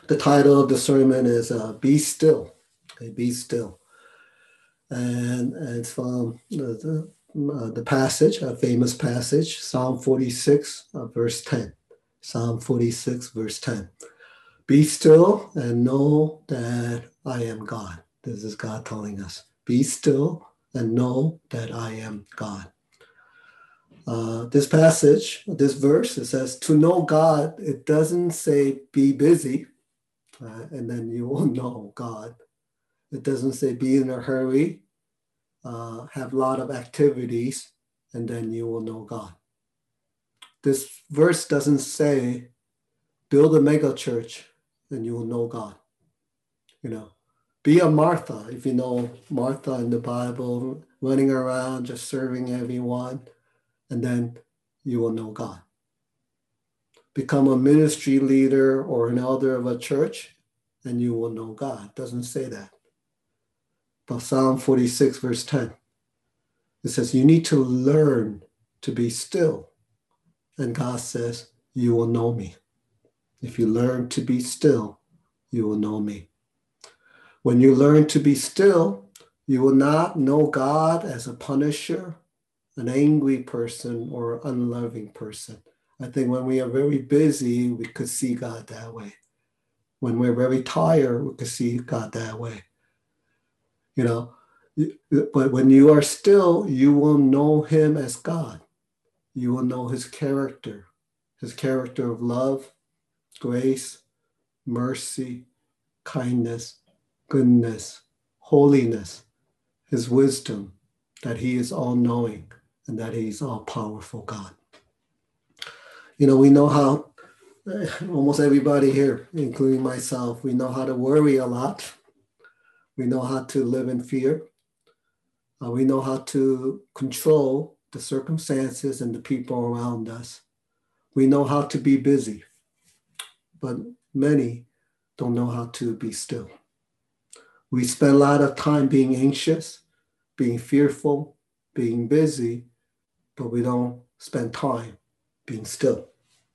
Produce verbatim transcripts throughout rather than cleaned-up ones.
The title of the sermon is uh, Be Still. Okay, be still. And, and it's from the, the, uh, the passage, a famous passage, Psalm forty-six, uh, verse ten. Psalm forty-six, verse ten. Be still and know that I am God. This is God telling us. Be still and know that I am God. Uh, this passage, this verse, it says to know God. It doesn't say be busy, uh, and then you will know God. It doesn't say be in a hurry, uh, have a lot of activities, and then you will know God. This verse doesn't say build a mega church and you will know God. You know, be a Martha, if you know Martha in the Bible, running around just serving everyone, and then you will know God. Become a ministry leader or an elder of a church, and you will know God. It doesn't say that. But Psalm forty-six, verse ten, it says, you need to learn to be still. And God says, you will know me. If you learn to be still, you will know me. When you learn to be still, you will not know God as a punisher, an angry person, or unloving person. I think when we are very busy, we could see God that way. When we're very tired, we could see God that way. You know, but when you are still, you will know him as God. You will know his character, his character of love, grace, mercy, kindness, goodness, holiness, his wisdom, that he is all-knowing and that he's all-powerful God. You know, we know how, almost everybody here, including myself, we know how to worry a lot. We know how to live in fear. Uh, we know how to control the circumstances and the people around us. We know how to be busy, but many don't know how to be still. We spend a lot of time being anxious, being fearful, being busy, but we don't spend time being still.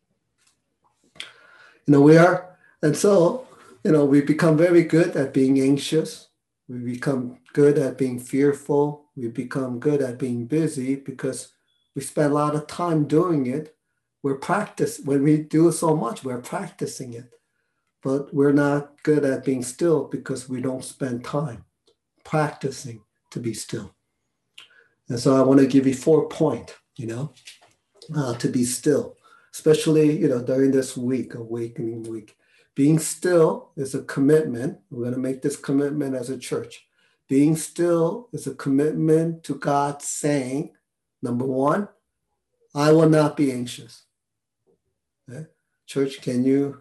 You know, we are, and so, you know, we become very good at being anxious. We become good at being fearful. We become good at being busy because we spend a lot of time doing it. We're practice when we do it so much, we're practicing it. But we're not good at being still because we don't spend time practicing to be still. And so I want to give you four points, you know, uh, to be still, especially, you know, during this week, awakening week. Being still is a commitment. We're going to make this commitment as a church. Being still is a commitment to God saying, number one, I will not be anxious. Okay? Church, can you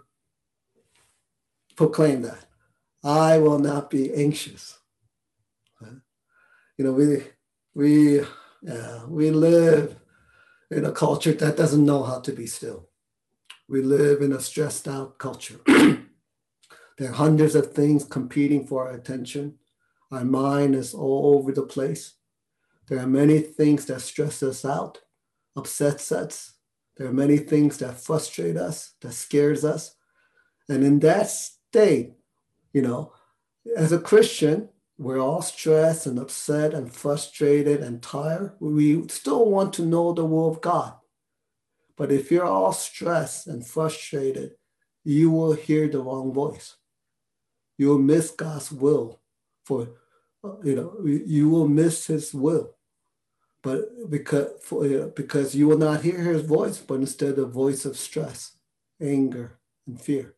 proclaim that? I will not be anxious. Okay? You know, we we uh, we live in a culture that doesn't know how to be still. We live in a stressed out culture. There are hundreds of things competing for our attention. Our mind is all over the place. There are many things that stress us out, upsets us. There are many things that frustrate us, that scares us. And in that state, you know, as a Christian, we're all stressed and upset and frustrated and tired. We still want to know the will of God. But if you're all stressed and frustrated, you will hear the wrong voice. You will miss God's will for, you know, you will miss his will. But because, for, you know, because you will not hear his voice, but instead the voice of stress, anger, and fear.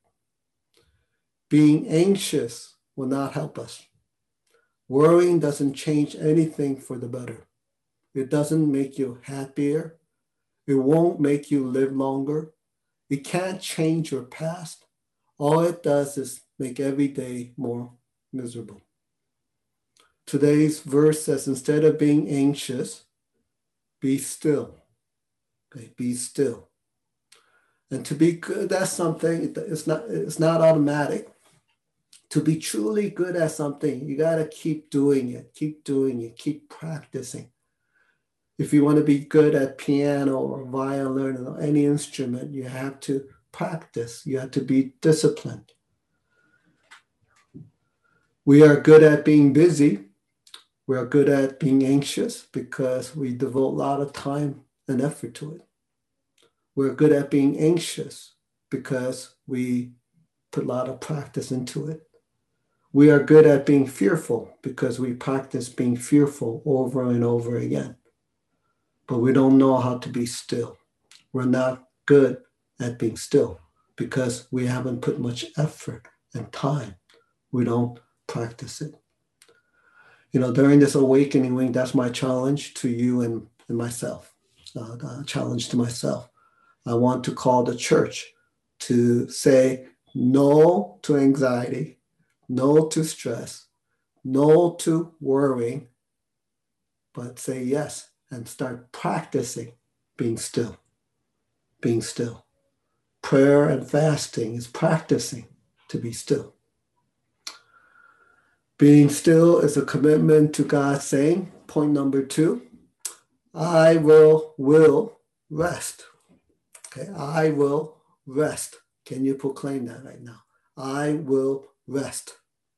Being anxious will not help us. Worrying doesn't change anything for the better. It doesn't make you happier. It won't make you live longer. It can't change your past. All it does is make every day more miserable. Today's verse says, instead of being anxious, be still. Okay, be still. And to be good at something, it's not, it's not automatic. To be truly good at something, you got to keep doing it, keep doing it, keep practicing. If you want to be good at piano or violin or any instrument, you have to practice. You have to be disciplined. We are good at being busy. We are good at being anxious because we devote a lot of time and effort to it. We're good at being anxious because we put a lot of practice into it. We are good at being fearful because we practice being fearful over and over again. But we don't know how to be still. We're not good at being still because we haven't put much effort and time. We don't practice it. You know, during this awakening week, that's my challenge to you and, and myself, uh, the challenge to myself. I want to call the church to say no to anxiety, no to stress, no to worrying, but say yes and start practicing being still, being still. Prayer and fasting is practicing to be still. Being still is a commitment to God saying, point number two, I will, will rest. Okay, I will rest. Can you proclaim that right now? I will rest.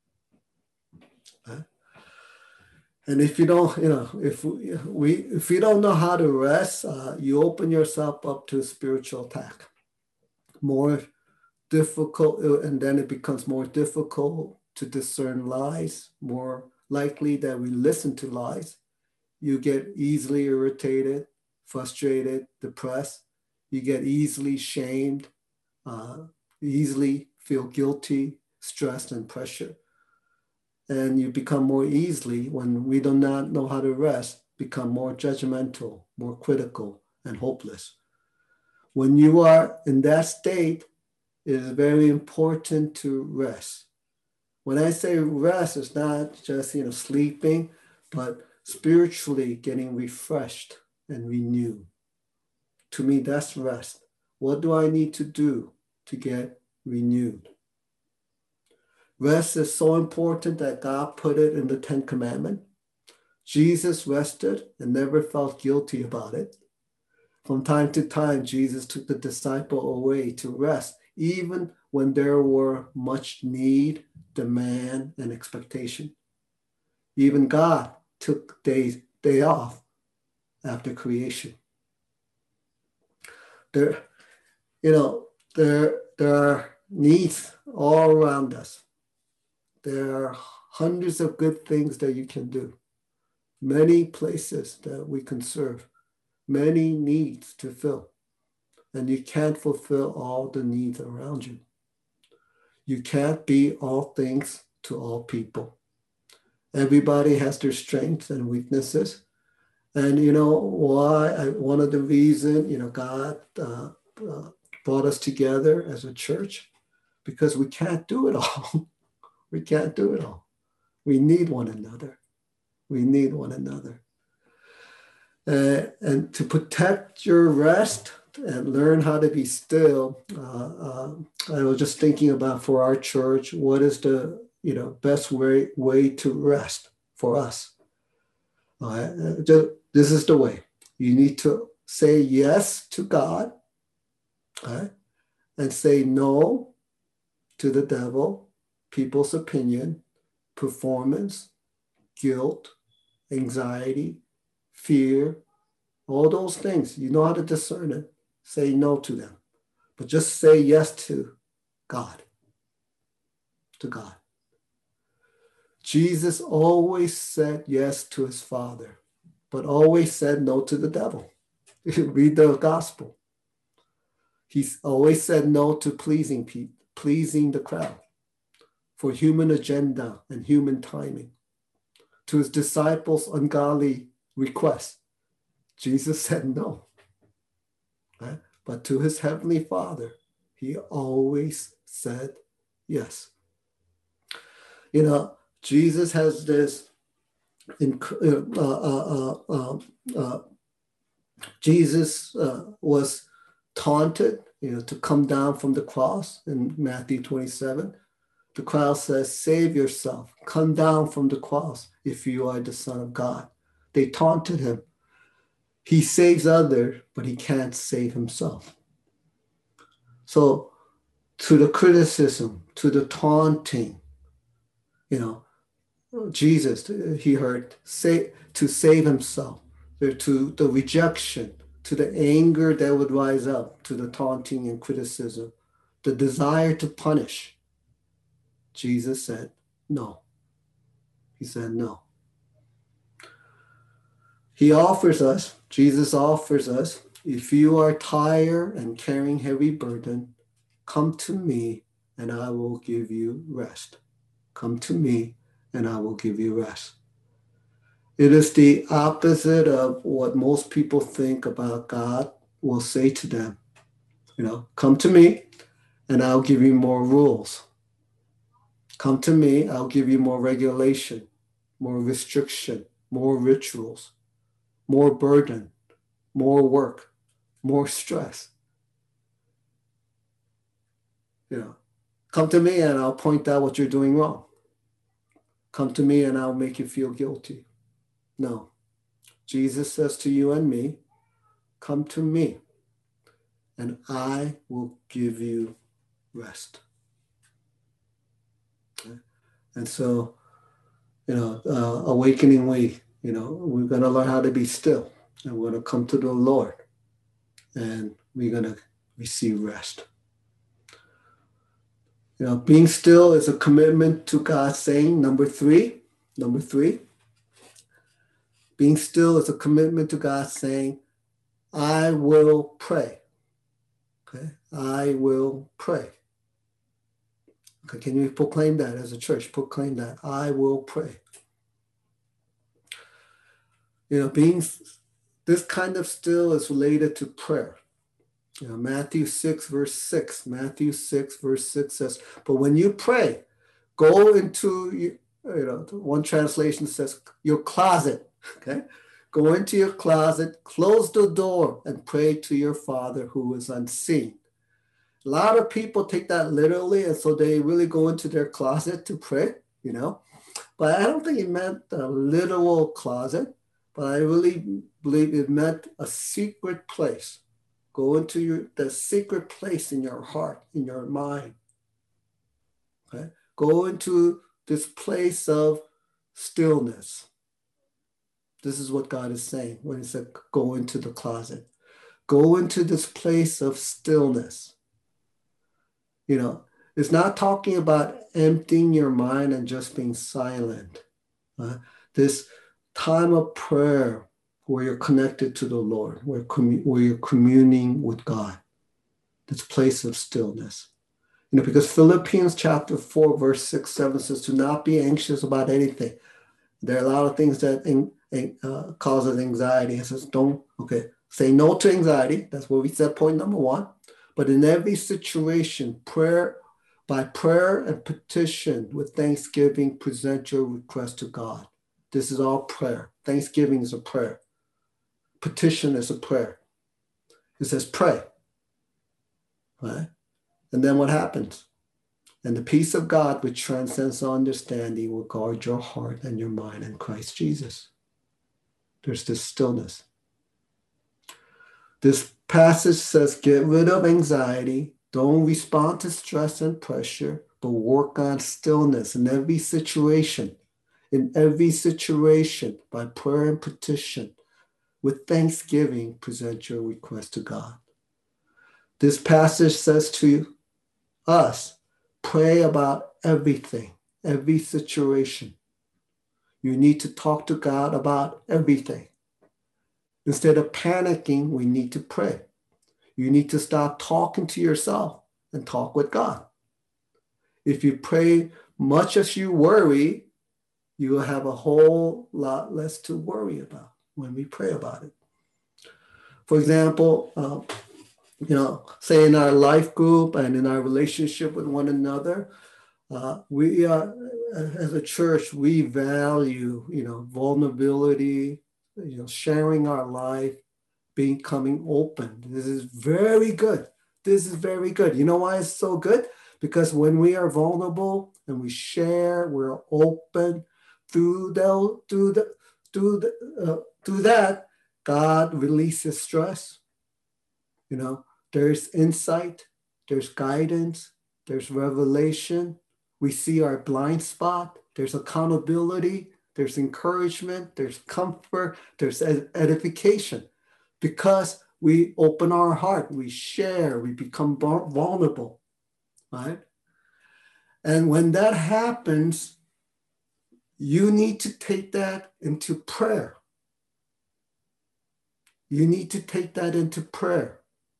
Okay? And if you don't, you know, if we, if you don't know how to rest, uh, you open yourself up to spiritual attack. More difficult, and then it becomes more difficult to discern lies, more likely that we listen to lies. You get easily irritated, frustrated, depressed. You get easily shamed, uh, easily feel guilty, stressed, and pressure. And you become more easily, when we do not know how to rest, become more judgmental, more critical, and hopeless. When you are in that state, it is very important to rest. When I say rest, it's not just, you know, sleeping, but spiritually getting refreshed and renewed. To me, that's rest. What do I need to do to get renewed? Rest is so important that God put it in the Ten Commandments. Jesus rested and never felt guilty about it. From time to time, Jesus took the disciple away to rest, even when there were much need, demand, and expectation. Even God took days day off after creation. There, you know, there, there are needs all around us. There are hundreds of good things that you can do, many places that we can serve, many needs to fill, and you can't fulfill all the needs around you. You can't be all things to all people. Everybody has their strengths and weaknesses. And you know why? I, one of the reasons, you know, God uh, uh, brought us together as a church, because we can't do it all. We can't do it all. We need one another. We need one another. Uh, and to protect your rest and learn how to be still, uh, uh, I was just thinking about for our church, what is the you know best way way to rest for us? Uh, just, this is the way. You need to say yes to God, right? And say no to the devil, people's opinion, performance, guilt, anxiety, fear, all those things. You know how to discern it. Say no to them. But just say yes to God. To God. Jesus always said yes to his Father, but always said no to the devil. Read the gospel. He's always said no to pleasing people, pleasing the crowd, for human agenda and human timing. To his disciples' ungodly requests, Jesus said no. Right? But to his heavenly Father, he always said yes. You know, Jesus has this, uh, uh, uh, uh, Jesus uh, was taunted, you know, to come down from the cross in Matthew twenty-seven. The crowd says, save yourself, come down from the cross if you are the Son of God. They taunted him. He saves others, but he can't save himself. So to the criticism, to the taunting, you know, Jesus, he heard, say, to save himself, to the rejection, to the anger that would rise up, to the taunting and criticism, the desire to punish. Jesus said, no. He said, no. He offers us, Jesus offers us, if you are tired and carrying heavy burden, come to me and I will give you rest. Come to me and I will give you rest. It is the opposite of what most people think about God will say to them. You know, come to me and I'll give you more rules. Come to me, I'll give you more regulation, more restriction, more rituals, more burden, more work, more stress. You know, come to me and I'll point out what you're doing wrong. Come to me and I'll make you feel guilty. No. Jesus says to you and me, come to me and I will give you rest. Okay? And so, you know, uh, awakening week, you know, we're going to learn how to be still and we're going to come to the Lord and we're going to receive rest. You know, being still is a commitment to God saying, number three, number three, being still is a commitment to God saying, I will pray. Okay, I will pray. Okay, can you proclaim that as a church? Proclaim that. I will pray. You know, being this kind of still is related to prayer. You know, Matthew six, verse six. Matthew six, verse six says, but when you pray, go into, you know, one translation says, your closet. Okay, go into your closet, close the door, and pray to your Father who is unseen. A lot of people take that literally, and so they really go into their closet to pray, you know. But I don't think it meant a literal closet, but I really believe it meant a secret place. Go into your, the secret place in your heart, in your mind. Okay? Go into this place of stillness. This is what God is saying when he said, go into the closet. Go into this place of stillness. You know, it's not talking about emptying your mind and just being silent. Uh, this time of prayer where you're connected to the Lord, where, commu- where you're communing with God. This place of stillness. You know, because Philippians chapter four, verse six, seven says, do not be anxious about anything. There are a lot of things that in, in, uh, causes anxiety. It says, don't, okay, say no to anxiety. That's what we said, point number one. But in every situation, prayer, by prayer and petition with thanksgiving, present your request to God. This is all prayer. Thanksgiving is a prayer. Petition is a prayer. It says pray. Right? And then what happens? And the peace of God, which transcends understanding, will guard your heart and your mind in Christ Jesus. There's this stillness. This passage says, get rid of anxiety. Don't respond to stress and pressure, but work on stillness in every situation. In every situation, by prayer and petition, with thanksgiving, present your request to God. This passage says to us, pray about everything, every situation. You need to talk to God about everything. Instead of panicking, we need to pray. You need to stop talking to yourself and talk with God. If you pray much as you worry, you will have a whole lot less to worry about when we pray about it. For example, uh, you know, say in our life group and in our relationship with one another, uh, we are, as a church, we value, you know, vulnerability, you know, sharing our life, becoming open. This is very good. This is very good. You know why it's so good? Because when we are vulnerable and we share, we're open through the, through the, through the, uh, through that, God releases stress. You know, there's insight, there's guidance, there's revelation. We see our blind spot. There's accountability. There's encouragement. There's comfort. There's edification. Because we open our heart, we share, we become vulnerable, right? And when that happens, you need to take that into prayer. You need to take that into prayer.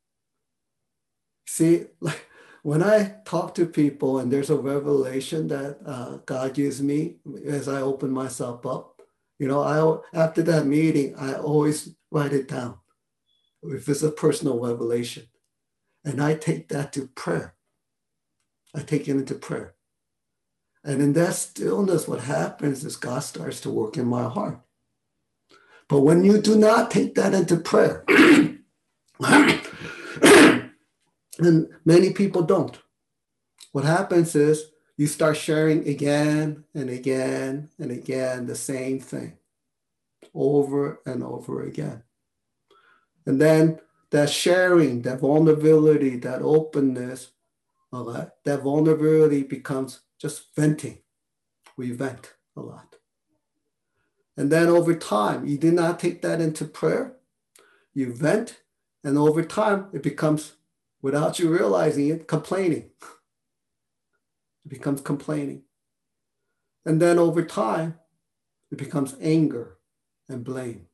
See, like when I talk to people and there's a revelation that uh, God gives me as I open myself up, you know, I after that meeting, I always write it down if it's a personal revelation. And I take that to prayer. I take it into prayer. And in that stillness, what happens is God starts to work in my heart. But when you do not take that into prayer, and many people don't, what happens is you start sharing again and again and again the same thing over and over again. And then that sharing, that vulnerability, that openness, all right, that vulnerability becomes just venting. We vent a lot. And then over time, you do not take that into prayer. You vent, and over time, it becomes, without you realizing it, complaining. It becomes complaining. And then over time, it becomes anger and blame.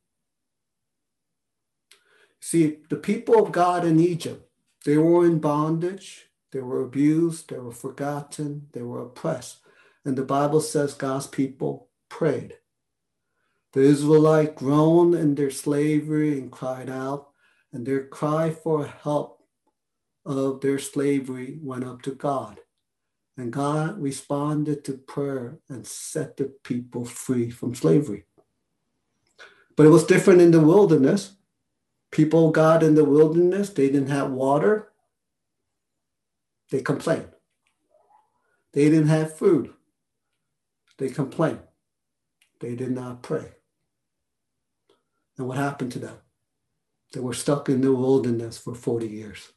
See, the people of God in Egypt, they were in bondage. They were abused, they were forgotten, they were oppressed. And the Bible says God's people prayed. The Israelites groaned in their slavery and cried out, and their cry for help of their slavery went up to God. And God responded to prayer and set the people free from slavery. But it was different in the wilderness. People of God in the wilderness, they didn't have water. They complained. They didn't have food. They complained. They did not pray. And what happened to them? They were stuck in the wilderness for forty years.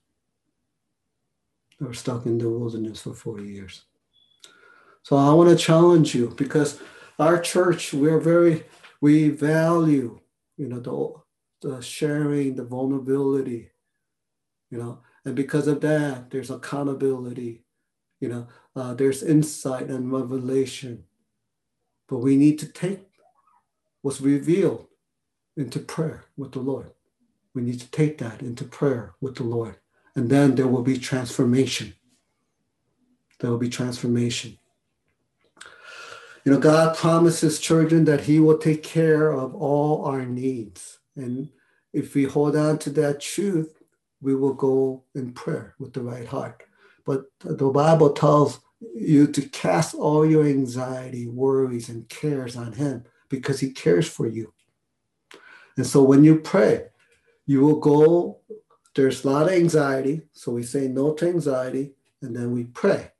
They were stuck in the wilderness for forty years. So I want to challenge you, because our church, we're very, we value, you know, the, the sharing, the vulnerability, you know, and because of that, there's accountability, you know, uh, there's insight and revelation. But we need to take what's revealed into prayer with the Lord. We need to take that into prayer with the Lord. And then there will be transformation. There will be transformation. You know, God promises children that he will take care of all our needs. And if we hold on to that truth, we will go in prayer with the right heart. But the Bible tells you to cast all your anxiety, worries, and cares on him because he cares for you. And so when you pray, you will go, there's a lot of anxiety. So we say no to anxiety, and then we pray.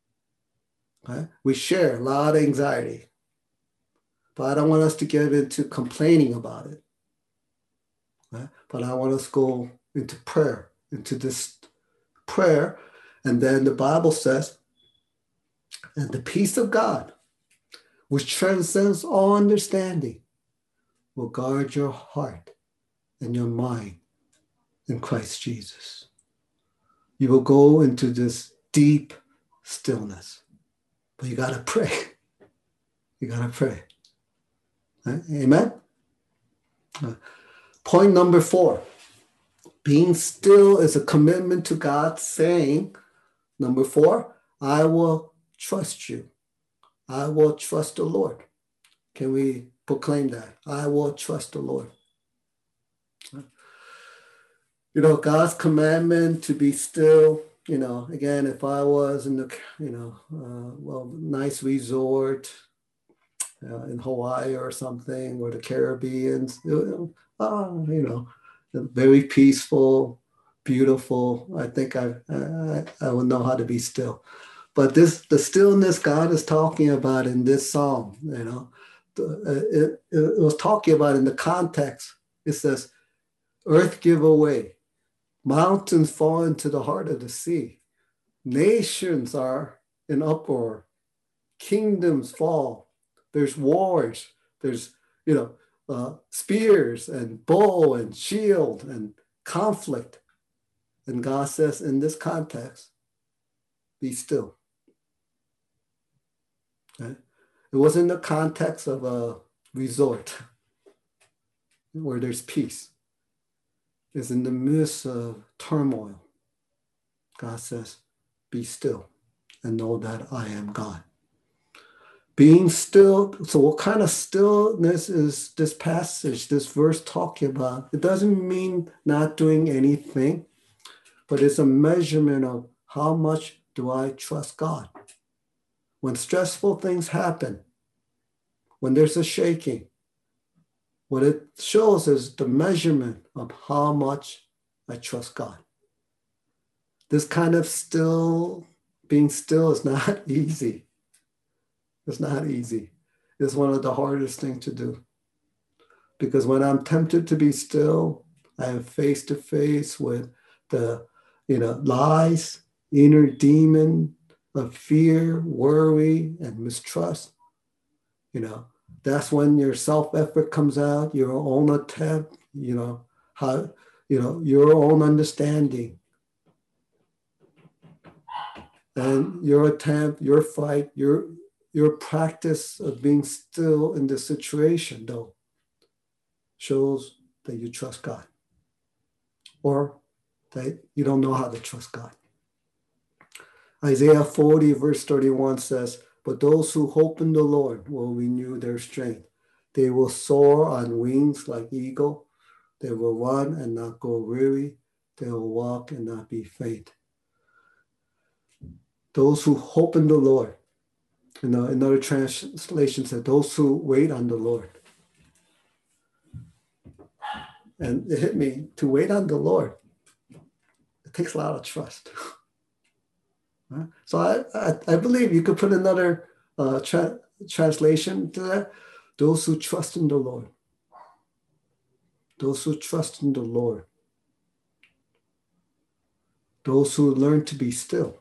Okay? We share a lot of anxiety. But I don't want us to get into complaining about it. Okay? But I want us to go into prayer, into this prayer. And then the Bible says, and the peace of God, which transcends all understanding, will guard your heart and your mind in Christ Jesus. You will go into this deep stillness. But you got to pray. You got to pray. Right? Amen? Uh, point number four. Being still is a commitment to God, saying, number four, I will trust you. I will trust the Lord. Can we proclaim that? I will trust the Lord. You know, God's commandment to be still, you know, again, if I was in the, you know, uh, well, nice resort uh, in Hawaii or something, or the Caribbean, you know, oh, you know, very peaceful, beautiful. I think I, I I will know how to be still. But this, the stillness God is talking about in this psalm, you know, it, it, it was talking about in the context. It says, earth give away, mountains fall into the heart of the sea, nations are in uproar, kingdoms fall. There's wars. There's, you know, uh, spears and bow and shield and conflict. And God says, in this context, be still. Okay? It wasn't the context of a resort where there's peace. It's in the midst of turmoil. God says, be still and know that I am God. Being still, so what kind of stillness is this passage, this verse talking about? It doesn't mean not doing anything, but it's a measurement of how much do I trust God. When stressful things happen, when there's a shaking, what it shows is the measurement of how much I trust God. This kind of still, being still is not easy. It's not easy. It's one of the hardest things to do. Because when I'm tempted to be still, I am face to face with the, you know, lies, inner demon of fear, worry, and mistrust. You know, that's when your self-effort comes out, your own attempt, you know, how, you know, your own understanding. And your attempt, your fight, your your practice of being still in this situation, though, shows that you trust God. Or that you don't know how to trust God. Isaiah forty, verse thirty-one says, but those who hope in the Lord will renew their strength. They will soar on wings like eagle. They will run and not go weary. They will walk and not be faint. Those who hope in the Lord. You know, another translation said, those who wait on the Lord. And it hit me, to wait on the Lord, it takes a lot of trust. Right? So I, I, I believe you could put another uh, tra- translation to that. Those who trust in the Lord. Those who trust in the Lord. Those who learn to be still.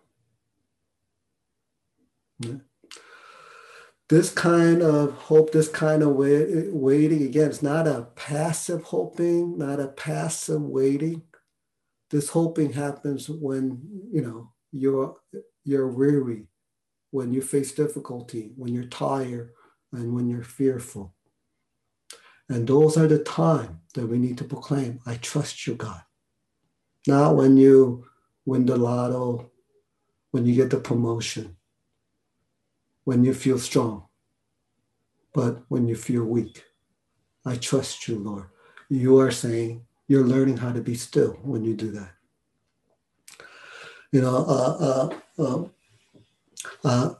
Right? This kind of hope, this kind of wait, waiting, again, it's not a passive hoping, not a passive waiting. This hoping happens when, you know, you're, you're weary, when you face difficulty, when you're tired, and when you're fearful. And those are the times that we need to proclaim, I trust you, God. Not when you win the lotto, when you get the promotion, when you feel strong, but when you feel weak. I trust you, Lord. You are saying, you're learning how to be still when you do that. You know, uh, uh, uh, uh,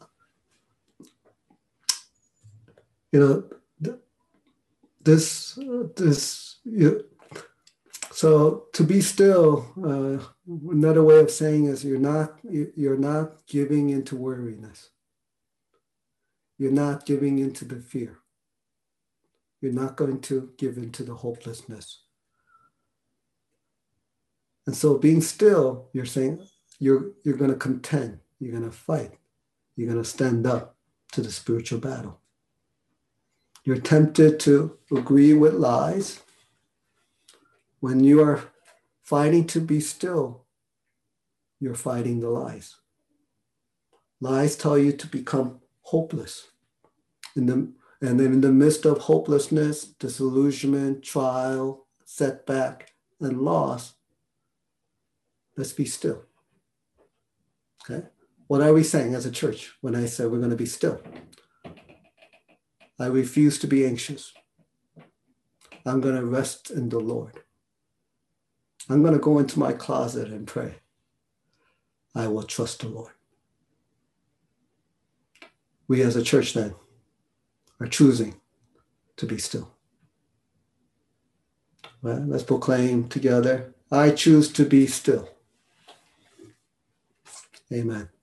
you know, th- this, uh, this, you, so to be still, uh, another way of saying is you're not, you're not giving into weariness. You're not giving into the fear. You're not going to give into the hopelessness. And so being still, you're saying you're, you're going to contend. You're going to fight. You're going to stand up to the spiritual battle. You're tempted to agree with lies. When you are fighting to be still, you're fighting the lies. Lies tell you to become hopeless. In the, and then in the midst of hopelessness, disillusionment, trial, setback, and loss, let's be still. Okay? What are we saying as a church when I say we're going to be still? I refuse to be anxious. I'm going to rest in the Lord. I'm going to go into my closet and pray. I will trust the Lord. We as a church then are choosing to be still. Well, let's proclaim together, I choose to be still. Amen.